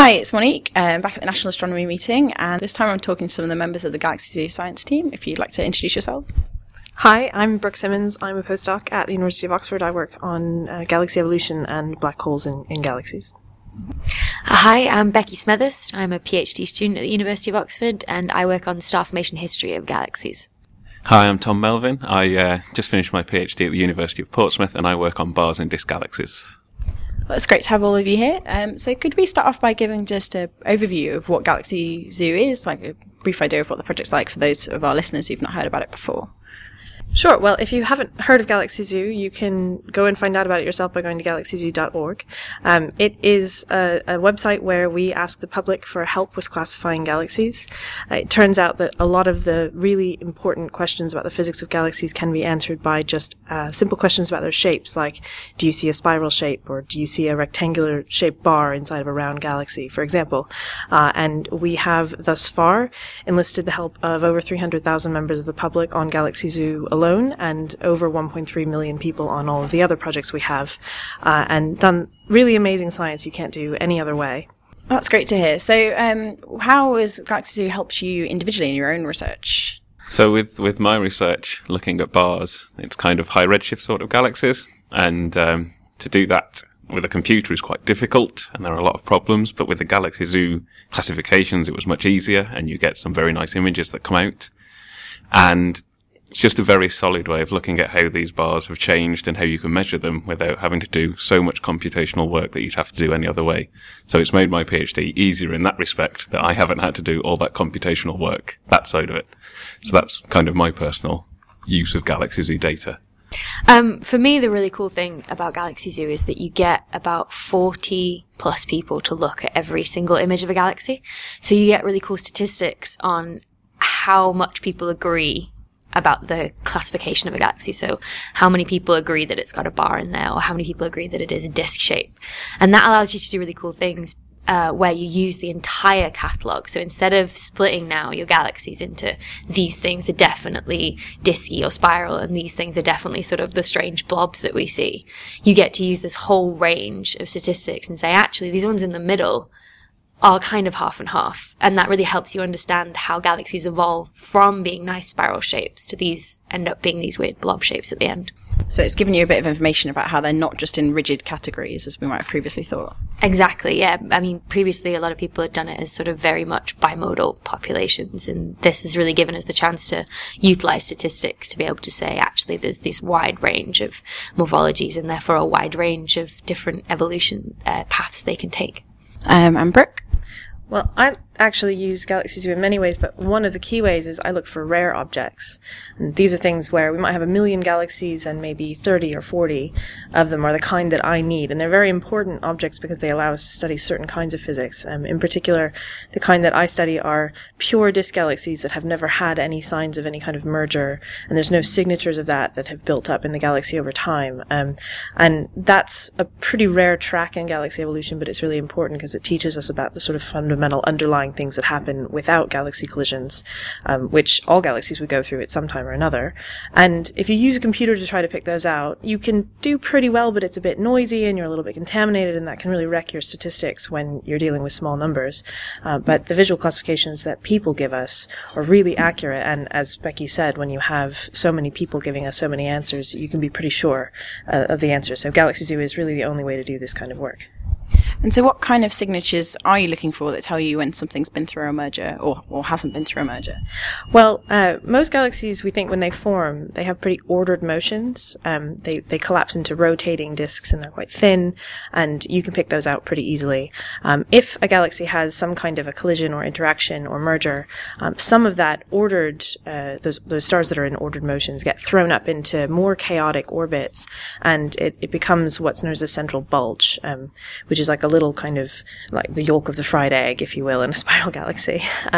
Hi, it's Monique, back at the National Astronomy Meeting, and this time I'm talking to some of the members of the Galaxy Zoo science team, if you'd like to introduce yourselves. Hi, I'm Brooke Simmons. I'm a postdoc at the University of Oxford. I work on galaxy evolution and black holes in galaxies. Hi, I'm Becky Smethurst. I'm a PhD student at the University of Oxford, and I work on the star formation history of galaxies. Hi, I'm Tom Melvin. I just finished my PhD at the University of Portsmouth, and I work on bars and disk galaxies. Well, it's great to have all of you here. So could we start off by giving just an overview of what Galaxy Zoo is, like a brief idea of what the project's like for those of our listeners who've not heard about it before? Sure. Well, if you haven't heard of Galaxy Zoo, you can go and find out about it yourself by going to galaxyzoo.org. It is a website where we ask the public for help with classifying galaxies. It turns out that a lot of the really important questions about the physics of galaxies can be answered by just simple questions about their shapes, like do you see a spiral shape or do you see a rectangular shaped bar inside of a round galaxy, for example. And we have thus far enlisted the help of over 300,000 members of the public on Galaxy Zoo alone, and over 1.3 million people on all of the other projects we have, and done really amazing science you can't do any other way. That's great to hear. So how has Galaxy Zoo helped you individually in your own research? So with my research looking at bars, it's kind of high redshift sort of galaxies, and to do that with a computer is quite difficult, and there are a lot of problems, but with the Galaxy Zoo classifications it was much easier, and you get some very nice images that come out. And it's just a very solid way of looking at how these bars have changed and how you can measure them without having to do so much computational work that you'd have to do any other way. So it's made my PhD easier in that respect, that I haven't had to do all that computational work, that side of it. So that's kind of my personal use of Galaxy Zoo data. For me, the really cool thing about Galaxy Zoo is that you get about 40 plus people to look at every single image of a galaxy. So you get really cool statistics on how much people agree about the classification of a galaxy. So how many people agree that it's got a bar in there, or how many people agree that it is a disk shape. And that allows you to do really cool things where you use the entire catalogue. So instead of splitting now your galaxies into these things are definitely disky or spiral and these things are definitely sort of the strange blobs that we see, you get to use this whole range of statistics and say, actually, these ones in the middle are kind of half and half. And that really helps you understand how galaxies evolve from being nice spiral shapes to these end up being these weird blob shapes at the end. So it's given you a bit of information about how they're not just in rigid categories as we might have previously thought. Exactly, yeah. I mean, previously a lot of people had done it as sort of very much bimodal populations, and this has really given us the chance to utilize statistics to be able to say, actually, there's this wide range of morphologies and therefore a wide range of different evolution paths they can take. And Brooke? Well, I actually use Galaxy Zoo in many ways, but one of the key ways is I look for rare objects. And these are things where we might have 1 million galaxies and maybe 30 or 40 of them are the kind that I need. And they're very important objects because they allow us to study certain kinds of physics. In particular, the kind that I study are pure disk galaxies that have never had any signs of any kind of merger, and there's no signatures of that have built up in the galaxy over time. And that's a pretty rare track in galaxy evolution, but it's really important because it teaches us about the sort of fundamental underlying things that happen without galaxy collisions, which all galaxies would go through at some time or another. And if you use a computer to try to pick those out, you can do pretty well, but it's a bit noisy and you're a little bit contaminated, and that can really wreck your statistics when you're dealing with small numbers. But the visual classifications that people give us are really accurate, and as Becky said, when you have so many people giving us so many answers, you can be pretty sure of the answers. So Galaxy Zoo is really the only way to do this kind of work. And so what kind of signatures are you looking for that tell you when something's been through a merger or hasn't been through a merger? Well, most galaxies, we think when they form, they have pretty ordered motions. They collapse into rotating disks and they're quite thin, and you can pick those out pretty easily. If a galaxy has some kind of a collision or interaction or merger, some of that ordered, those stars that are in ordered motions get thrown up into more chaotic orbits, and it becomes what's known as a central bulge, which is like a little kind of like the yolk of the fried egg, if you will, in a spiral galaxy.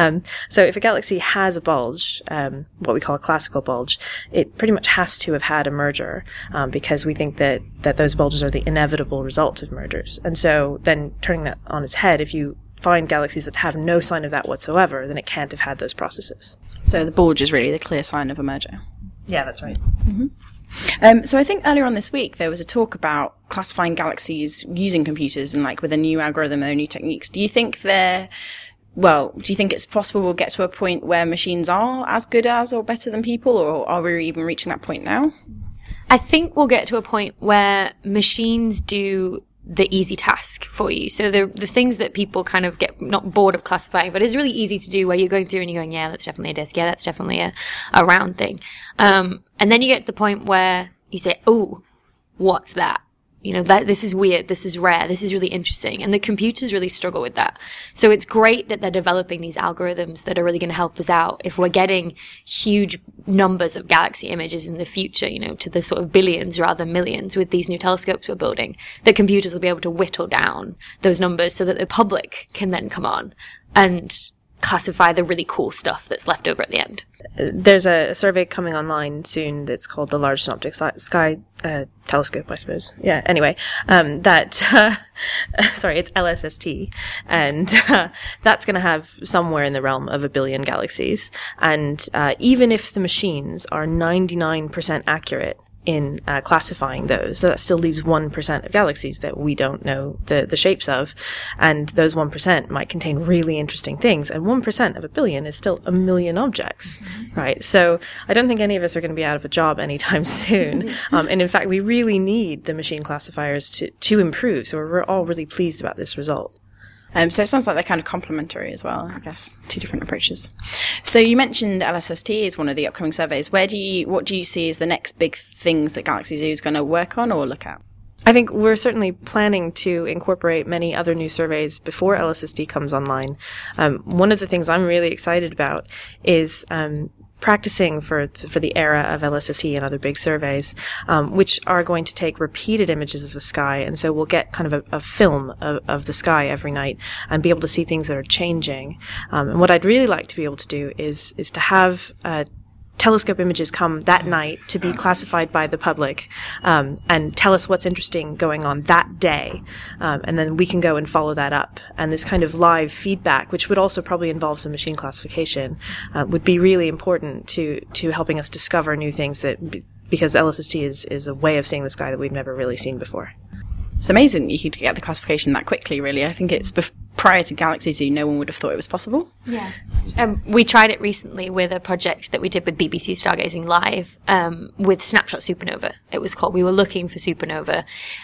So if a galaxy has a bulge, what we call a classical bulge, it pretty much has to have had a merger, because we think that those bulges are the inevitable result of mergers. And so then turning that on its head, if you find galaxies that have no sign of that whatsoever, then it can't have had those processes. So the bulge is really the clear sign of a merger. Yeah, that's right. Mm-hmm. So I think earlier on this week there was a talk about classifying galaxies using computers and like with a new algorithm and new techniques. Do you think it's possible we'll get to a point where machines are as good as or better than people, or are we even reaching that point now? I think we'll get to a point where machines do the easy task for you. So the things that people kind of get not bored of classifying, but it's really easy to do, where you're going through and you're going, yeah, that's definitely a disk. Yeah, that's definitely a round thing. And then you get to the point where you say, oh, what's that? You know, this is weird, this is rare, this is really interesting. And the computers really struggle with that. So it's great that they're developing these algorithms that are really going to help us out. If we're getting huge numbers of galaxy images in the future, you know, to the sort of billions rather than millions with these new telescopes we're building, the computers will be able to whittle down those numbers so that the public can then come on and classify the really cool stuff that's left over at the end. There's a survey coming online soon that's called the Large Synoptic Sky Telescope, I suppose. Yeah, anyway, sorry, it's LSST, and that's going to have somewhere in the realm of 1 billion galaxies. And even if the machines are 99% accurate in classifying those, so that still leaves 1% of galaxies that we don't know the shapes of, and those 1% might contain really interesting things, and 1% of 1 billion is still 1 million objects, right? So I don't think any of us are going to be out of a job anytime soon, and in fact we really need the machine classifiers to improve, so we're all really pleased about this result. So it sounds like they're kind of complementary as well, I guess, two different approaches. So you mentioned LSST is one of the upcoming surveys. What do you see as the next big things that Galaxy Zoo is going to work on or look at? I think we're certainly planning to incorporate many other new surveys before LSST comes online. One of the things I'm really excited about is practicing for the era of LSST and other big surveys, which are going to take repeated images of the sky. And so we'll get kind of a film of the sky every night and be able to see things that are changing. And what I'd really like to be able to do is to have telescope images come that night to be classified by the public, and tell us what's interesting going on that day. And then we can go and follow that up. And this kind of live feedback, which would also probably involve some machine classification, would be really important to helping us discover new things because LSST is a way of seeing the sky that we've never really seen before. It's amazing that you could get the classification that quickly, really. I think it's prior to Galaxy Zoo, no one would have thought it was possible. Yeah. We tried it recently with a project that we did with BBC Stargazing Live, with Snapshot Supernova, it was called. We were looking for supernova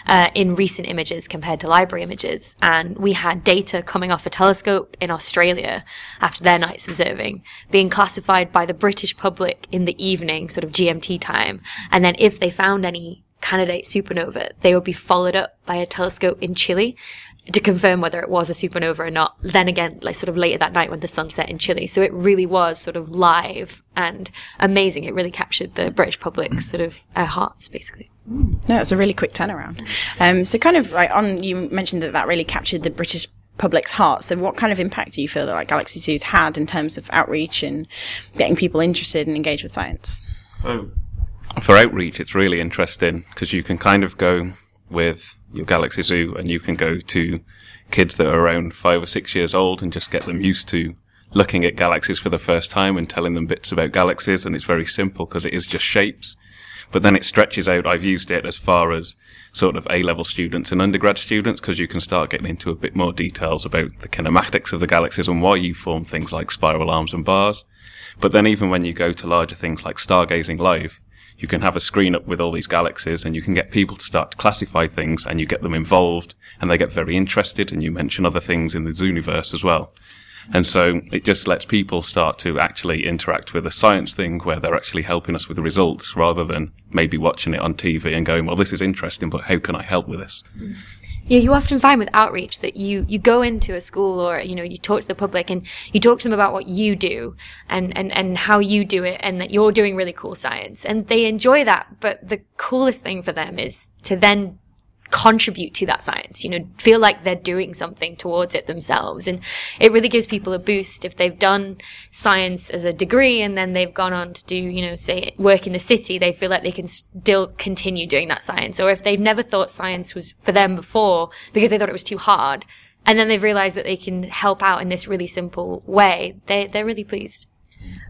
in recent images compared to library images. And we had data coming off a telescope in Australia after their nights observing, being classified by the British public in the evening, sort of GMT time. And then if they found any candidate supernova, they would be followed up by a telescope in Chile to confirm whether it was a supernova or not. Then again, like sort of later that night when the sun set in Chile. So it really was sort of live and amazing. It really captured the British public's sort of hearts, basically. No, it's a really quick turnaround. So kind of like you mentioned that really captured the British public's hearts. So what kind of impact do you feel that like Galaxy Zoo's had in terms of outreach and getting people interested and engaged with science? So for outreach, it's really interesting because you can kind of go with your Galaxy Zoo and you can go to kids that are around 5 or 6 years old and just get them used to looking at galaxies for the first time and telling them bits about galaxies. And it's very simple because it is just shapes. But then it stretches out. I've used it as far as sort of A-level students and undergrad students because you can start getting into a bit more details about the kinematics of the galaxies and why you form things like spiral arms and bars. But then even when you go to larger things like Stargazing Live, you can have a screen up with all these galaxies and you can get people to start to classify things and you get them involved and they get very interested and you mention other things in the Zooniverse as well. And so it just lets people start to actually interact with a science thing where they're actually helping us with the results rather than maybe watching it on TV and going, well, this is interesting, but how can I help with this? Yeah, you often find with outreach that you go into a school or, you know, you talk to the public and you talk to them about what you do and how you do it and that you're doing really cool science. And they enjoy that. But the coolest thing for them is to then contribute to that science, you know, feel like they're doing something towards it themselves. And it really gives people a boost if they've done science as a degree and then they've gone on to do, you know, say work in the city, they feel like they can still continue doing that science. Or if they've never thought science was for them before because they thought it was too hard, and then they've realized that they can help out in this really simple way, they're really pleased.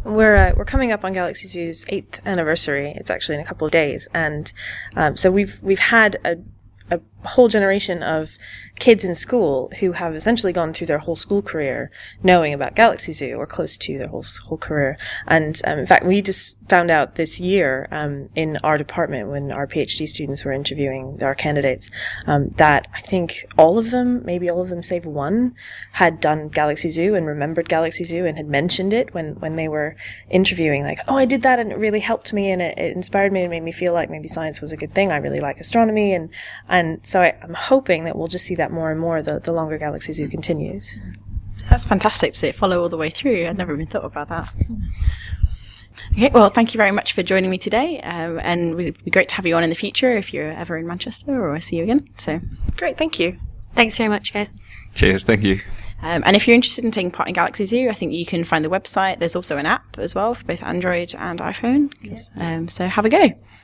We're coming up on Galaxy Zoo's 8th anniversary. It's actually in a couple of days, and so we've had a whole generation of kids in school who have essentially gone through their whole school career knowing about Galaxy Zoo, or close to their whole career. And in fact, we just found out this year in our department, when our PhD students were interviewing our candidates, that I think all of them, maybe all of them save one, had done Galaxy Zoo and remembered Galaxy Zoo and had mentioned it when they were interviewing, like, oh, I did that and it really helped me and it inspired me and made me feel like maybe science was a good thing. I really like astronomy. And so I'm hoping that we'll just see that more and more the longer Galaxy Zoo continues. That's fantastic to see it follow all the way through. I'd never even thought about that. Okay, well, thank you very much for joining me today, and it would be great to have you on in the future if you're ever in Manchester, or I see you again. So Great, thank you. Thanks very much, guys. Cheers, thank you. And if you're interested in taking part in Galaxy Zoo, I think you can find the website. There's also an app as well for both Android and iPhone. So have a go.